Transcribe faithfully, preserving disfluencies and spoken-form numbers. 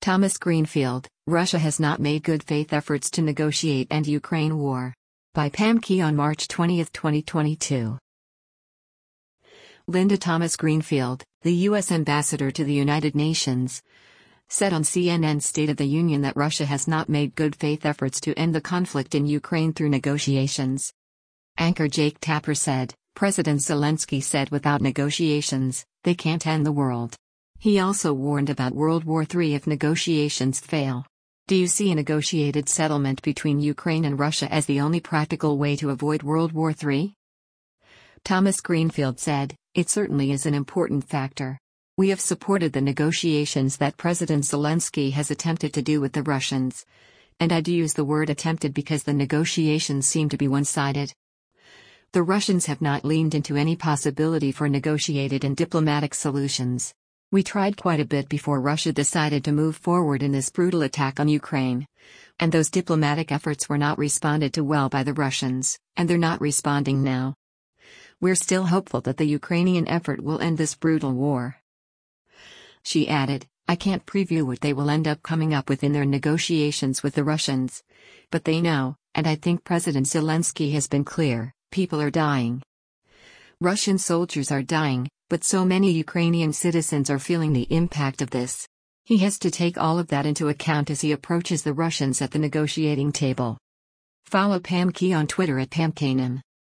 Thomas Greenfield, Russia has not made good faith efforts to negotiate end Ukraine war. By Pam Key on March twentieth, twenty twenty-two. Linda Thomas Greenfield, the U S ambassador to the United Nations, said on C N N's State of the Union that Russia has not made good faith efforts to end the conflict in Ukraine through negotiations. Anchor Jake Tapper said, President Zelensky said without negotiations, they can't end the world. He also warned about World War Three if negotiations fail. Do you see a negotiated settlement between Ukraine and Russia as the only practical way to avoid World War Three? Thomas Greenfield said, it certainly is an important factor. We have supported the negotiations that President Zelensky has attempted to do with the Russians. And I do use the word attempted because the negotiations seem to be one-sided. The Russians have not leaned into any possibility for negotiated and diplomatic solutions. We tried quite a bit before Russia decided to move forward in this brutal attack on Ukraine. And those diplomatic efforts were not responded to well by the Russians, and they're not responding now. We're still hopeful that the Ukrainian effort will end this brutal war. She added, I can't preview what they will end up coming up with in their negotiations with the Russians. But they know, and I think President Zelensky has been clear, people are dying. Russian soldiers are dying, but so many Ukrainian citizens are feeling the impact of this. He has to take all of that into account as he approaches the Russians at the negotiating table. Follow Pam Key on Twitter at Pam Keenan.